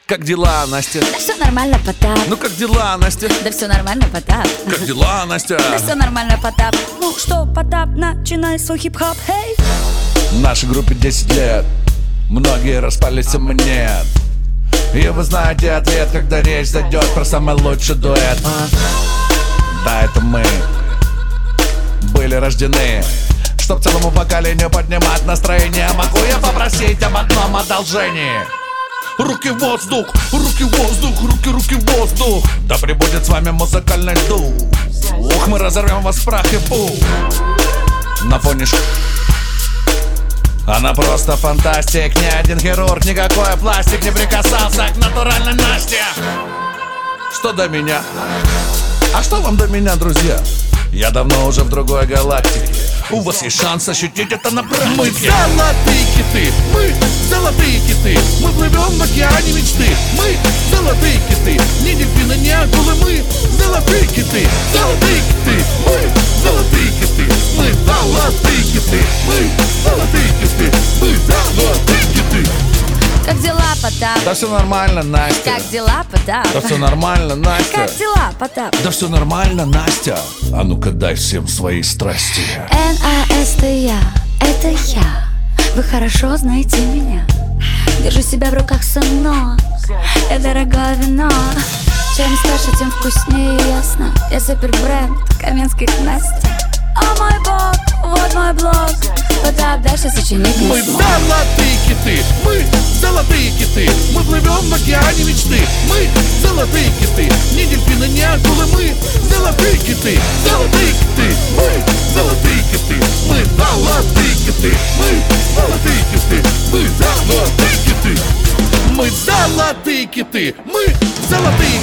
Как дела, Настя? Да все нормально, Потап. Ну как дела, Настя? Да все нормально, Потап. Как дела, Настя? Да все нормально, Потап. Ну что, Потап, начинай свой хип-хоп, хей. Нашей группе 10 лет, многие распались, а мы нет. И вы знаете ответ, когда речь зайдет про самый лучший дуэт. Да, это мы были рождены, чтоб целому поколению поднимать настроение. Могу я попросить об одном одолжении? Руки в воздух, руки в воздух, руки в воздух. Да пребудет с вами музыкальный дух. Ух, мы разорвем вас в прах и пух. На фоне она просто фантастик. Ни один хирург, никакой пластик не прикасался к натуральной Насте. Что до меня? А что вам до меня, друзья? Я давно уже в другой галактике. У вас есть шанс ощутить это на практике. Мы золотые киты, мы золотые киты. Мы плывем в океане мечты. Мы золотые киты, не дельфины, не акулы. Мы золотые киты, золотые киты. Мы золотые киты, мы золотые киты. Мы золотые киты, мы золотые киты. Как дела, Потап? Да все нормально, Настя. Как дела, Потап? Да все нормально, Настя. Как дела, Потап? Да все нормально, Настя. А ну-ка дай всем свои страсти. N-A-S-T-A, это я. Вы хорошо знаете меня. Держу себя в руках, сынок. Я дорогое вино. Чем старше, тем вкуснее, ясно. Я супер бренд, Каменских Настя. О мой бог, вот мой блог. Потап дальше сочинить не Мы смог. золотые киты, мы золотые киты. Мы плывем в океане мечты. Мы золотые киты, не дельфины, не акулы. Мы золотые киты, золотые киты. Мы золотые киты, мы золотые киты. Мы золотые киты, мы золотые киты. Мы золотые киты, мы золотые